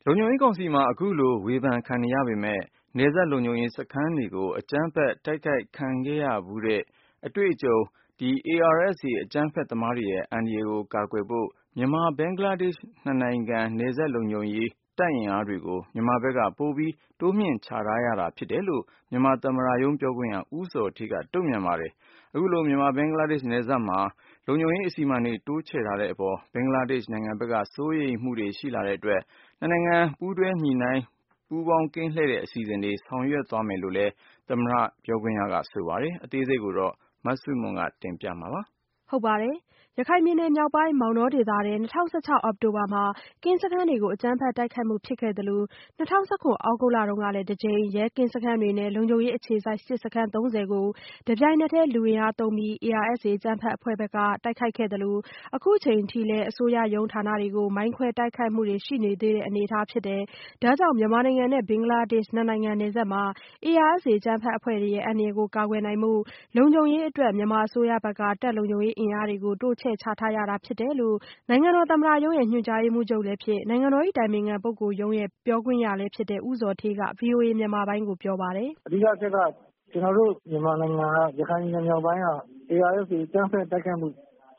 လုံခြုံရေးကောင်စီမှာအခုလိုဝေဖန်ခံနေရပေမဲ့နယ်စပ်လုံခြုံရေးစခန်းတွေကိုအကြမ်းဖက်တိုက်ခိုက်ခံခဲ့ရဘူးတဲ့အတွေ့အကြုံARSA အကြမ်းဖက်သမားတွေရဲ့အန္တရာယ်ကိုကာကွယ်ဖို့မြန်မာဘင်္ဂလားဒေ့ရှ်နှစ်နိုင်ငံနယ်စပ်လုံခြုံရေးတပ်အင်အားတွေကိုမြန်မာဘက်ကပိုပြီးတိုးမြှင့်ချထားရတာဖြစ်တယ်လို့မြန်မာသမ္မတရုံးပြောခွင့်ရဦးဇော်ဌေးကတုံ့ပြန်ပါတယ်။အခုလိုမြန်မာဘင်္ဂလားဒေ့ရှ်နယ်စပ်မှာလုံခြုံရေးအစီအမံတွေတိုးချဲ့ထားတဲ့အပေါ်ဘင်္ဂလားဒေ့ရှ်နိုင်ငံဘက်ကစိုးရိမ်မှုတွေရှိလာတဲ့အတွက်နှစ်နိုင်ငံပူးတွဲညှိနှိုင်းပူးပေါင်းကင်းလှည့်တဲ့အစီအစဉ်တွေဆောင်ရွက်သွားမယ်လို့လည်းသမ္မတပြောခွင့်ရကဆိုပါတယ်။အသေးစိတ်ကိုမဆုမွန်ကတင်ပြမှာပါ။ဟုတ်ပါတယ်။ရခိုင်ပြည်နယ်မြောက်ပိုင်းမောင်တောဒေသထဲ2016အောက်တိုဘာမှာကင်းစခန်းတွေကိုအကြမ်းဖက်တိုက်ခိုက်မှုဖြစ်ခဲ့သလို2019အောက်တိုဘာလတုန်းကလည်းတစ်ကြိမ်ရဲကင်းစခန်းတွေနဲ့လုံခြုံရေးအခြေစိုက်စစ်စခန်း30ကိုတပြိုင်နက်တည်းလူအင်အားသုံးပြီး ARSA အကြမ်းဖက်အဖွဲ့ဘက်ကတိုက်ခိုက်ခဲ့သလိုအခုချိန်ထိလည်းအစိုးရရုံးဌာနတွေကိုမိုင်းခွဲတိုက်ခိုက်မှုတွေရှိနေသေးတဲ့အနေအထားဖြစ်တယ်။ဒါကြောင့်မြန်မာနိုင်ငံနဲ့ဘင်္ဂလားဒေ့ရှ်နှစ်နိုင်ငံနယ်စပ်မှာ ARSA အကြမ်းဖက်အဖွဲ့တွေရဲ့အန္တရာယ်ကိုကာကွယ်နိုင်မှုလုံခြုံရေးအတွက်မြန်မာအစိုးရဘက်ကတပ်လုံခြုံရေးအင်အားတွေကိုတိုးချဲ့ချထားရတာဖြစ်တယ်လို့နိုင်ငံတော်သမ္မတရုံးရဲ့ညွှန်ကြားရေးမှူးချုပ်လည်းဖြစ်နိုင်ငံတော်၏အတိုင်ပင်ခံပုဂ္ဂိုလ်ရုံးရဲ့ပြောခွင့်ရလည်းဖြစ်တဲ့ဦးဇော်ဌေးက VOA မြန်မာပိုင်းကိုပြောပါတယ်။အဓိကအချက်ကကျွန်တော်တို့မြန်မာနိုင်ငံကရခိုင်ပြည်နယ်မြောက်ပိုင်းက ARSA အကြမ်းဖက်တိုက်ခိုက်မှု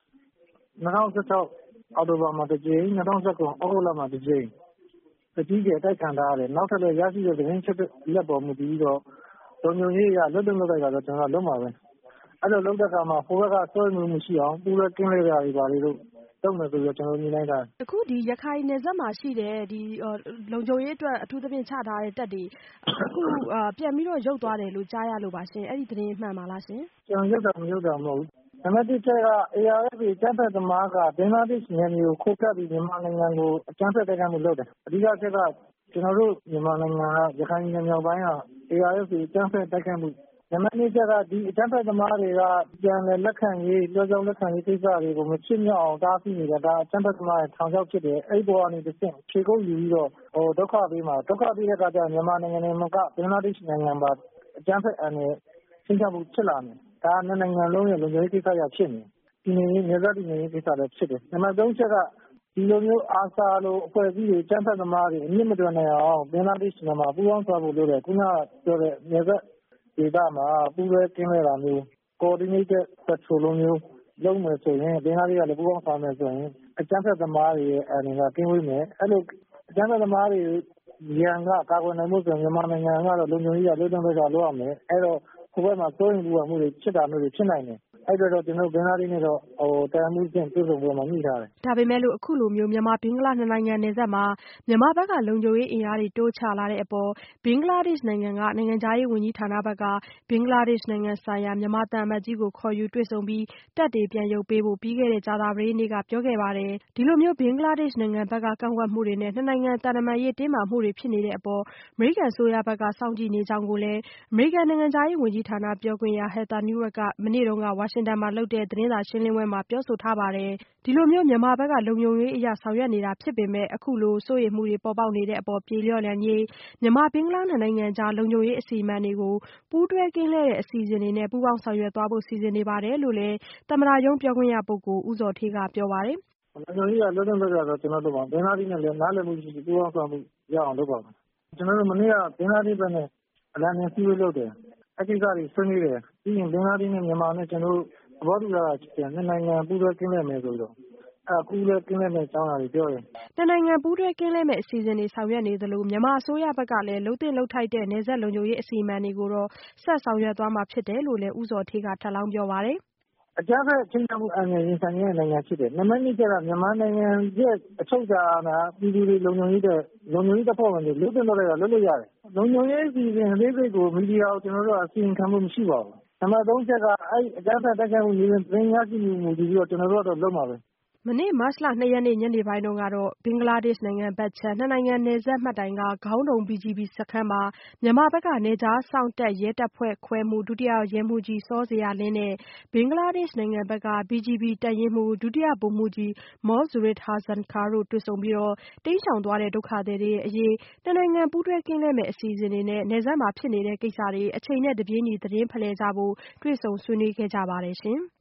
2016အောက်တိုဘာမှာတစ်ကြိမ်2019အောက်တိုဘာမှာတစ်ကြိမ်အကြီးကျယ်တိုက်ခံထားရတယ်။နောက်ထပ်လည်းရရှိတဲ့သတင်းချက်လက်ပေါ်မူတည်ပြီးတော့လုံခြုံရေးအရလွတ်လွတ်လိုက်တာတော့ကျွန်တော်လုံးပါပဲ။အဲ့လိုလုပ်တဲ့အခါမှာဟိုဘက်ကစိုးရိမ်မှုမရှိအောင်ပူးရဲကင်းလဲကြတွေပါလေလို့တုံ့မယ်ဆိုပြီးကျွန်တော်ညီလိုက်တာအခုဒီရခိုင်နယ်စပ်မှာရှိတဲ့ဒီလုံခြုံရေးအတွက်အထူးသဖြင့်ချထားတဲ့တပ်တွေအခုပြန်ပြီးတော့ရုပ်သွားတယ်လို့ကြားရလို့ပါရှင်အဲ့ဒီသတင်းမှန်ပါလားရှင်ကျွန်တော်ရုပ်တာမဟုတ်ဘူးနံပါတ်1ချက်က ARSA အကြမ်းဖက်သမားကဘင်္ဂလားဒေ့ရှ်နယ်မြေကိုခိုးကပ်ပြီးမြန်မာနိုင်ငံကိုအကြမ်းဖက်တိုက်ခိုက်မှုလုပ်တယ်အဓိကအချက်ကကျွန်တော်တို့မြန်မာနိုင်ငံကရခိုင်ပြည်နယ်မြောက်ပိုင်းက ARSA အကြမ်းဖက်တိုက်ခိုက်မှုနံပါတ်2ချက်ကဒီအကြမ်းဖက်သမားတွေကပြန်လည်လက်ခံရေးပြောကြောင်းလက်ခံရေးကိစ္စတွေကိုမဖြစ်မြောက်အောင်တားဆီးနေတာဒါအကြမ်းဖက်သမားရဲ့ထောင်ချောက်ဖြစ်တယ်အဲ့ပေါ်ကနေတစ်ဆင့်ခြေကုပ်ယူပြီးတော့ဒုက္ခပေးမှာဒုက္ခပေးတဲ့အခါကျရင်မြန်မာနိုင်ငံနဲ့မကဘင်္ဂလားဒေ့ရှ်နိုင်ငံပါအကြမ်းဖက်အန်နဲ့ရှင်းချမှုဖြစ်လာမယ်ဒါနှစ်နိုင်ငံလုံးရဲ့လုံခြုံရေးကိစ္စရဖြစ်နေဒီနေနယ်စပ်ဒီနေကိစ္စလည်းဖြစ်တယ်နံပါတ်3ချက်ကဒီလိုမျိုးအာဆာလိုအဖွဲ့အစည်းတွေအကြမ်းဖက်သမားတွေအမြင့်မတွယ်နိုင်အောင်ဘင်္ဂလားဒေ့ရှ်နိုင်ငံမှာပူးပေါင်းဆောင်ဖို့လုပ်တယ်ခုနကပြောတဲ့နယ်စပ်ဒေသမှာပူးရဲကင်းလဲတာမျိုး coordinated patrol လိုမျိုးလုပ်မယ်ဆိုရင်ဘင်္ဂလားဒေ့ရှ်ကလည်းပူးပေါင်းဆောင်မယ်ဆိုရင်အကြမ်းဖက်သမားတွေရဲ့အန္တရာယ်ကင်းဝေးမယ်အဲ့လိုအကြမ်းဖက်သမားတွေရန်ကကာကွယ်နိုင်မှုဆိုရင်မြန်မာနိုင်ငံကတော့လုံခြုံရေးရလွတ်လွတ်လပ်လပ်လုပ်ရမယ်အဲ့တော့ခုဘက်မှာစိုးရင်ပူမှုတွေဖြစ်တာမျိုးတွေဖြစ်နိုင်တယ်အဲ့တော့ကျွန်တော်ဘင်္ဂလားဒေ့ရှ်နဲ့တော့တရားမှုချင်းပြုလုပ်ပေါ်မှာညှိထားတယ်ဒါပေမဲ့လို့အခုလိုမျိုးမြန်မာဘင်္ဂလားနှစ်နိုင်ငံနယ်စပ်မှာမြန်မာဘက်ကလုံခြုံရေးအင်အားတွေတိုးချလာတဲ့အပေါ်ဘင်္ဂလားဒေ့ရှ်နိုင်ငံကနိုင်ငံခြားရေးဝန်ကြီးဌာနဘက်ကဘင်္ဂလားဒေ့ရှ်နိုင်ငံဆိုင်ရာမြန်မာသံအမတ်ကြီးကိုခေါ်ယူတွေ့ဆုံပြီးတပ်တွေပြန်ရုပ်ပေးဖို့ပြီးခဲ့တဲ့ကြာသပတေးနေ့ကပြောခဲ့ပါတယ်ဒီလိုမျိုးဘင်္ဂလားဒေ့ရှ်နိုင်ငံဘက်ကကန့်ကွက်မှုတွေနဲ့နှစ်နိုင်ငံသံတမန်ရေးတင်းမာမှုတွေဖြစ်နေတဲ့အပေါ်အမေရိကန်အစိုးရဘက်ကစောင့်ကြည့်နေကြောင်းကိုလည်းအမေရိကန်နိုင်ငံခြားရေးဝန်ကြီးဌာနပြောခွင့်ရ Heather Nauert ကမနေ့တုန်းကဝါရှင်တန်မှာလုပ်တဲ့သတင်းစာရှင်းလင်းပွဲမှာပြောဆိုထားပါတယ်ဒီလိုမျိုးမြန်မာဘက်ကလုံခြုံရေးအရာဆောင်ရွက်နေတာဖြစ်ပေမဲ့အခုလိုစိုးရိမ်မှုတွေပေါ်ပေါက်နေတဲ့အပေါ်ပြေလျော့လည်ရေးမြန်မာဘင်္ဂလားနှစ်နိုင်ငံကြားလုံခြုံရေးအစီအမံတွေကိုပူးတွဲကင်းလှည့်တဲ့အစီအစဉ်တွေနဲ့ပူးပေါင်းဆောင်ရွက်သွားဖို့စီစဉ်နေပါတယ်လို့လည်းသမ္မတရုံးပြောခွင့်ရပုဂ္ဂိုလ်ဦးဇော်ဌေးကပြောပါတယ်လုံခြုံရေးကလွတ်လွတ်လပ်လပ်တော့ကျွန်တော်တို့ပါဘင်္ဂလားဒေ့ရှ်နဲ့လည်းနားလည်မှုရှိရှိပူးပေါင်းဆောင်မှုရအောင်လုပ်ပါမယ်ကျွန်တော်တို့မနေ့ကဘင်္ဂလားဒေ့ရှ်ဘက်နဲ့အလံငယ်စီးလို့လုပ်တယ်အကိစ္စတွေဆွေးနွေးတယ်ပြီးရင်ဘင်္ဂလားဒေ့ရှ်နဲ့မြန်မာနဲ့ကျွန်တော်တို့သဘောတူတာနှစ်နိုင်ငံပူးတွဲကင်းလှည့်မယ်ဆိုတော့အခုလည်းကင်းလဲမဲ့အကြောင်းအရာတွေပြောတယ်။နှစ်နိုင်ငံပူးတွဲကင်းလဲမဲ့အစီအစဉ်တွေဆောင်ရွက်နေသလိုမြန်မာအစိုးရဘက်ကလည်းလှုပ်သင့်လှုပ်ထိုက်တဲ့နယ်စပ်လုံခြုံရေးအစီအမံတွေကိုတော့ဆက်ဆောင်ရွက်သွားမှာဖြစ်တယ်လို့လည်းဦးဇော်ဌေးကထပ်လောင်းပြောပါတယ်။အကြမ်းဖက်ချင်းချောက်မှုအငြင်းရင်ဆိုင်တဲ့နိုင်ငံဖြစ်တယ်။နံပါတ်2ကျတော့မြန်မာနိုင်ငံရဲ့အချုပ်အခြာအာဏာပြည်သူတွေလုံခြုံရေးတပ်ဖွဲ့ဝင်တွေလွတ်တင်လို့ရတယ်။လုံခြုံရေးအစီအစဉ်အသေးစိတ်ကိုမီဒီယာကိုကျွန်တော်တို့အစီရင်ခံမှုမရှိပါဘူး။နံပါတ်3ချက်ကအဲ့အကြမ်းဖက်တိုက်ခိုက်မှုမျိုးသတင်းရရှိမှုဒီပြီးတော့ကျွန်တော်တို့တော့လုပ်မှာပဲ။မနေ့မတ်လ2ရက်နေ့ညနေပိုင်းတုန်းကတော့ဘင်္ဂလားဒေ့ရှ်နိုင်ငံဘက်ခြမ်းနှစ်နိုင်ငံနယ်စပ်မှတ်တိုင်ကခေါင်းတုံ BGB စခန်းမှာမြန်မာဘက်ကနယ်ခြားစောင့်တပ်ရဲတပ်ဖွဲ့ခွဲမှုဒုတိယရဲမှူးကြီးစောဇေယျလင်းနဲ့ဘင်္ဂလားဒေ့ရှ်နိုင်ငံဘက်က BGB တပ်ရင်းမှူးဒုတိယဗိုလ်မှူးကြီးမောဇူရစ်ဟာဇန်ကာတို့တွေ့ဆုံပြီးတိမ်းရှောင်သွားတဲ့ဒုက္ခသည်တွေအရေးနှစ်နိုင်ငံပူးတွဲကင်းလဲမဲ့အစီအစဉ်တွေနဲ့နယ်စပ်မှာဖြစ်နေတဲ့ကိစ္စတွေအချိန်နဲ့တပြေးညီသတင်းဖလှယ်ကြဖို့တွေ့ဆုံဆွေးနွေးခဲ့ကြပါတယ်ရှင်။